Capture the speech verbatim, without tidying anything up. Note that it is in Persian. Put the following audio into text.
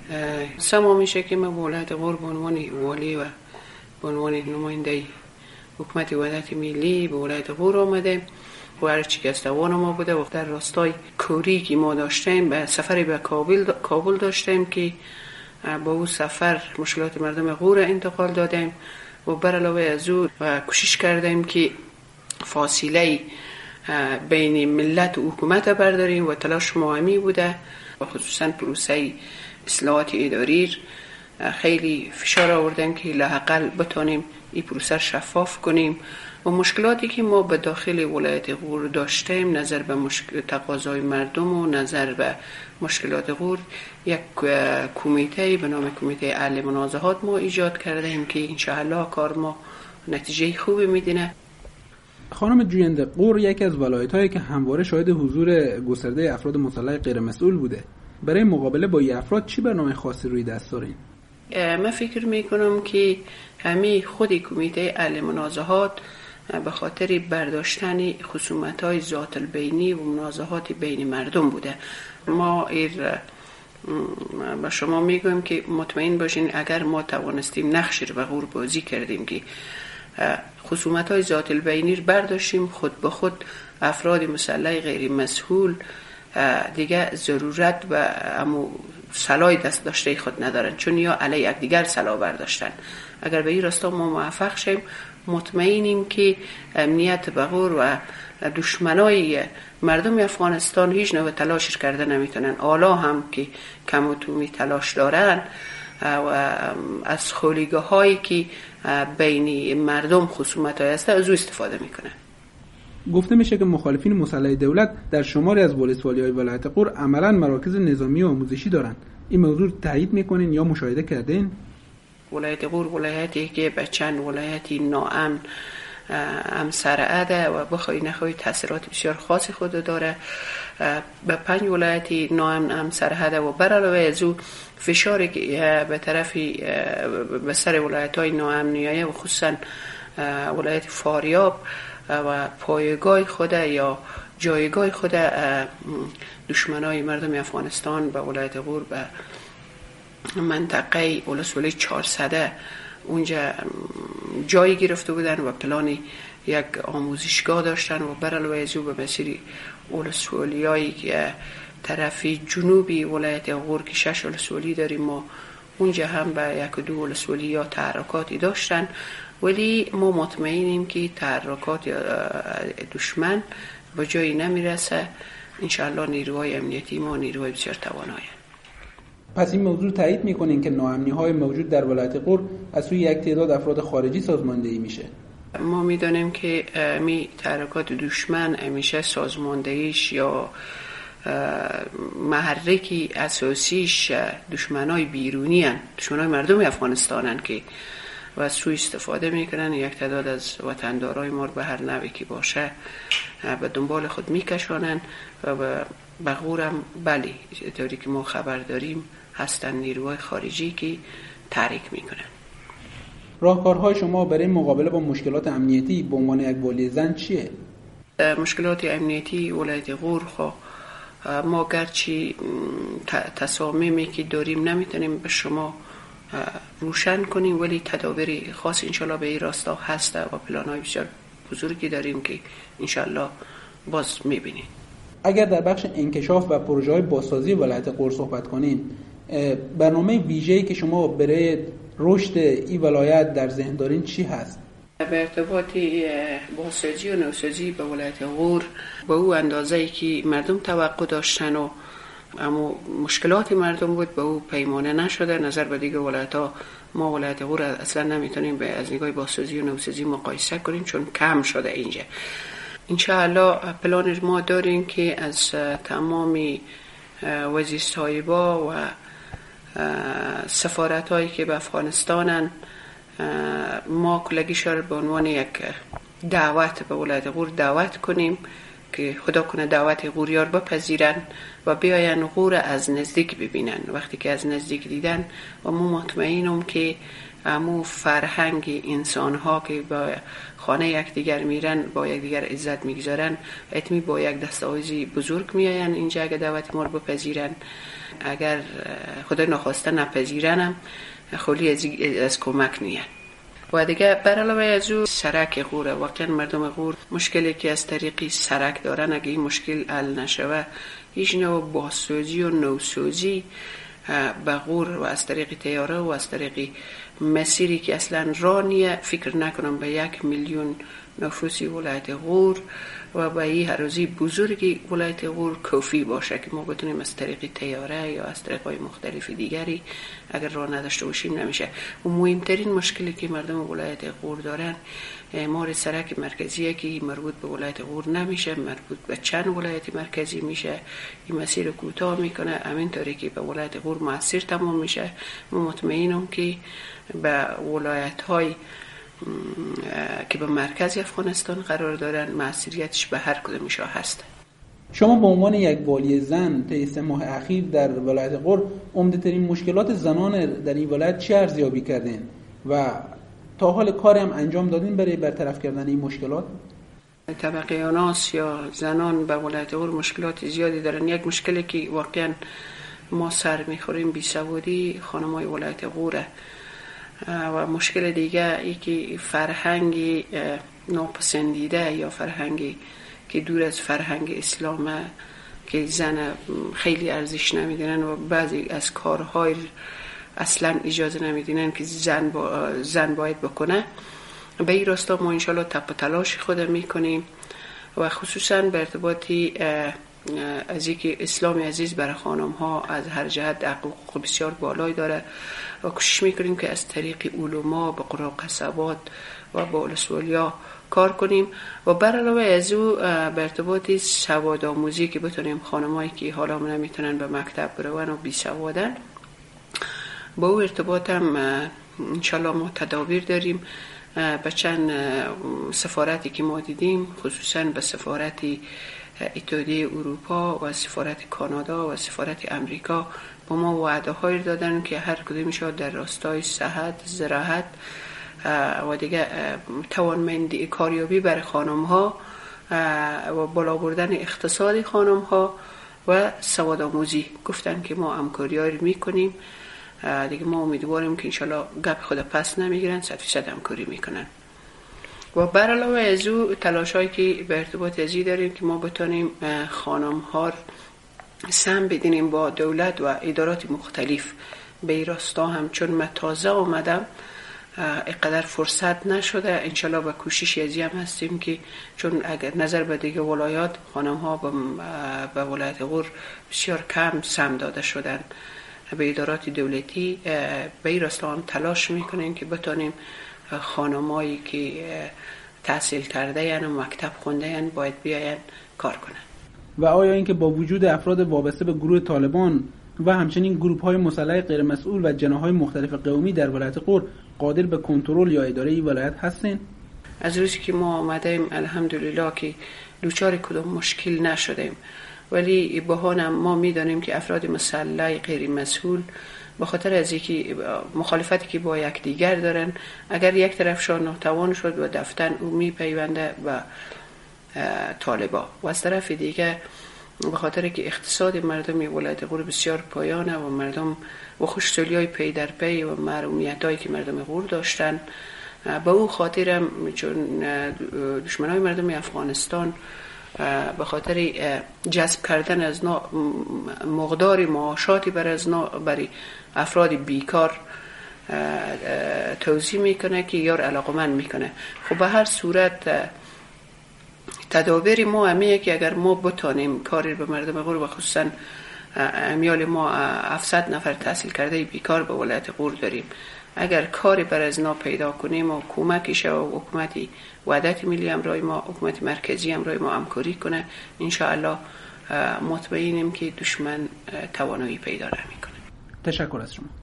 سما میشه که من ولایت غور به عنوان والی و به عنوان نماینده حکومت وحدت ملی به ولایت غور آمده و هر چی که از توان ما بوده و در راستای کوری که ما داشتیم به سفری به کابل کابل داشتیم که با او سفر مشکلات مردم غور انتقال دادیم و بر علاوه از او کوشش کردیم که فاصله بین ملت و حکومت برداریم و تلاش مهمی بوده و خصوصا پروسه اصلاحات اداری خیلی فشار آوردیم که لااقل بتونیم این پروسه شفاف کنیم و مشکلاتی که ما به داخل ولایت غور داشتیم نظر به مشکل تقاضای مردم و نظر به مشکلات غور یک کمیته به نام کمیته حل منازعات ما ایجاد کردیم که انشاءالله کار ما نتیجه خوبی میدینه. خانم جوینده، غور یکی از ولایت‌هایی که همواره شاهد حضور گسترده افراد مسلح غیر مسئول بوده. برای مقابله با این افراد چی برنامه خاصی روی دست دارین؟ من فکر میکنم که همین خود کمیته حل منازعات به خاطر برداشتن خصومت‌های ذات البینی و منازعات بین مردم بوده. ما ایر با شما میگویم که مطمئن باشین اگر ما توانستیم نقش رو به غور بازی کردیم که خصومت‌های ذات البینی رو برداشتیم، خود به خود افراد مسلح غیر مسئول دیگه ضرورت و امو سلاح دست داشته خود ندارن، چون یا علی یک دیگر سلاح برداشتن. اگر به این راستا ما موفق شیم مطمئنیم که امنیت بغور و دشمنای مردم افغانستان هیچ نوع تلاشش کرده نمیتونن. حالا هم که کم و تومی تلاش دارن و از خولیگاه هایی که بین مردم خصومت های هسته از او استفاده میکنن. گفته میشه که مخالفین مسلح دولت در شماری از ولسوالی های ولایت غور عملا مراکز نظامی و آموزشی دارن. این موضوع تایید میکنین یا مشاهده کردین؟ ولایت غور ولایتی که به چند ولایتی ناامن هم سرعده و بخوای نخوای تاثیرات بسیار خاصی خود داره. به پنج ولایتی ناامن هم سرعده و بر علاوه از او فشاری که به طرف به سر ولایت‌های ناامنیه و خصوصا ولایت فاریاب و پایگاه خود یا جایگاه خود دشمنای مردم افغانستان به ولایت غور به منطقه ولسوالی چهارصد اونجا جایی گرفته بودن و پلان یک آموزشگاه داشتن و بر علاوه از او به مسیر ولسوالیایی که طرف جنوبی ولایت غور که شش ولسوالی داریم ما اونجا هم به یک دو ولسوالی یا تحرکاتی داشتن، ولی ما مطمئنیم که تحرکات دشمن به جایی نمیرسه. انشاءالله نیروهای امنیتی ما نیروهای بسیار توانایی. پس این موضوع تایید میکنین که ناامنی‌های موجود در ولایت غور از سوی یک تعداد افراد خارجی سازماندهی میشه؟ ما میدانیم که می تحرکات دشمن همیشه سازماندهیش یا محرکی اساسیش دشمنای بیرونی هن، دشمنای مردم افغانستان هن که و از سوی استفاده میکنن. یک تعداد از وطندارای ما به هر نوعی که باشه به دنبال خود میکشانن و به غورم بلی طوری که ما خبر داریم هستن نیروهای خارجی که تحریک میکنن. راهکارهای شما برای مقابله با مشکلات امنیتی به عنوان یک والی زن چیه؟ مشکلات امنیتی ولایت غور خو ما گرچه تصامیمی که داریم نمیتونیم به شما روشن کنیم، ولی تدابیر خاص انشالله به این راستا هسته و پلان‌های بسیار بزرگی داریم که انشالله باز میبینیم. اگر در بخش انکشاف و پروژه‌های بازسازی ولایت غور صحبت کنیم، برنامه ویژه‌ای که شما برای رشد این ولایت در ذهن دارین چی هست؟ به ارتباط بازسازی و نوسازی به ولایت غور به او اندازه‌ای که مردم توقع داشتن و اما مشکلات مردم بود به او پیمانه نشده. نظر به دیگه ولایت‌ها ما ولایت غور اصلا نمیتونیم به از نگاه بازسازی و نوسازی مقایسه کنیم چون کم شده اینجا. انشاءالله پلان ما داریم که از تمام وزیرصاحبا و سفارت‌هایی که به افغانستانن ما کلگیش را به عنوان یک دعوت به ولایت غور دعوت کنیم که خدا کنه دعوت غوریار بپذیرن و بیاین غور از نزدیک ببینن. وقتی که از نزدیک دیدن و ما مطمئنم که امو فرهنگ انسان ها که با خانه یکدیگر میرن، با یکدیگر عزت میگذارن، اتمی با یک دستاویزی بزرگ میاین اینجا اگر دعوت ما رو بپذیرن. اگر خدا نخواسته نپذیرنم خیلی از, از کمک نیان. و دیگه بر علاوه از او سرک غوره، واقعا مردم غور مشکلی که از طریقی سرک دارن اگه این مشکل حل نشوه هیچ نوع بازسازی و نوسازی به غور و از طریق تیاره و از طریق مسیری که اصلا رانیه فکر نکنم به یک میلیون نفوسی ولایت غور و به این هروزی بزرگی ولایت غور کافی باشه که ما بتونیم از طریق تیاره یا از طریق های مختلف دیگری اگر راه نداشته باشیم نمیشه. و مهمترین مشکلی که مردم ولایت غور دارن اعمار سرک مرکزیه که مربوط به ولایت غور نمیشه، مربوط به چند ولایت مرکزی میشه. این مسیر کوتاه میکنه، همین طوری که به ولایت غور موثر تمام میشه. من مطمئنم که به ولایت های که به مرکز افغانستان قرار دارن مسئولیتش به هر کدومش هست. شما به عنوان یک والی زن طی سه ماه اخیر در ولایت غور عمده ترین مشکلات زنان در این ولایت چه ارزیابی کردین و تا حال کاری هم انجام دادین برای برطرف کردن این مشکلات؟ طبقه اوناس یا زنان به ولایت غور مشکلات زیادی دارن. یک مشکلی که واقعا ما سر میخوریم بیسوادی خانمای ولایت غوره و مشکل دیگه ای که فرهنگی ناپسندیده یا فرهنگی که دور از فرهنگ اسلامه که زن خیلی ارزش نمیدونن و بعضی از کارهای اصلا اجازه نمیدونن که زن, با زن باید بکنه. به این راستا ما انشالله تپ و تلاش خود میکنیم و خصوصا به ارتباطی از اینکه اسلام عزیز برای خانم ها از هر جهت حقوق بسیار بالایی داره و کوشش میکنیم که از طریق علما به قرى قصبات و با ولسوالیا کار کنیم و بر علاوه از او به ارتباط سواد آموزی که بتونیم خانمایی که حالا نمیتونن به مکتب برون و بی سوادن با او ارتباط هم انشالله ما تدابیر داریم. به چند سفارتی که ما دیدیم خصوصا به سفارت اتحادیه اروپا و سفارت کانادا و سفارت امریکا با ما وعده های دادن که هر کدومشون در راستای صحت، زراعت و دیگه توانمندی کاریابی برای خانم ها و بالا بردن اقتصاد خانم ها و سواد آموزی گفتن که ما همکاری میکنیم. دیگه ما امیدواریم که انشالله گپ خود پس نمیگیرن، صد فیصد همکاری میکنن. و بر علاوه از او تلاش هایی که به ارتباط ازی داریم که ما بتونیم خانم ها سهم بدینیم با دولت و ادارات مختلف به این راستا هم چون من تازه آمدم اینقدر فرصت نشده. انشالله با کوشش ازی هم هستیم که چون اگر نظر به دیگه ولایات خانم ها به ولایت غور بسیار کم سهم داده شدن به ادارات دولتی، به این راستا هم تلاش میکنیم که بتونیم خانمایی که تحصیل کرده یعنی مکتب خونده یعنی باید بیاین کار کنن. و آیا اینکه با وجود افراد وابسته به گروه طالبان و همچنین گروه‌های مسلح غیر مسئول و جناح‌های مختلف قومی در ولایت غور قادر به کنترل یا اداره این ولایت هستین؟ از روزی که ما آمدیم الحمدلله که دوچار کدام مشکل نشدیم، ولی بهانم ما میدانیم که افراد مسلح غیر مسئول به خاطر از اینکه مخالفتی که با یک دیگر دارن اگر یک طرفشان ناتوان شد و دفتن او میپیونده به طالبا و از طرف دیگه به خاطر که اقتصاد مردم ولایت غور بسیار پایانه و مردم و خوشحالی های پی در پی و محرومیت هایی که مردم غور داشتن به او خاطرم چون دشمن های مردم افغانستان به خاطر جذب کردن از مقدار معاشاتی بر از برای افراد بیکار توضیح میکنه که یار علاقمند میکنه. خب به هر صورت تدابیر ما همیه که اگر ما بتانیم کاری به مردم غور و خصوصا امیال ما هفتصد نفر تحصیل کرده بیکار به ولایت غور داریم، اگر کاری بر از نا پیدا کنیم و کمکش و حکومتی وحدت ملی همراه ما حکومت مرکزی همراه ما همکاری کنه انشاءالله مطمئنیم که دشمن توانایی پیدا نمیکنه. تشکر از شما.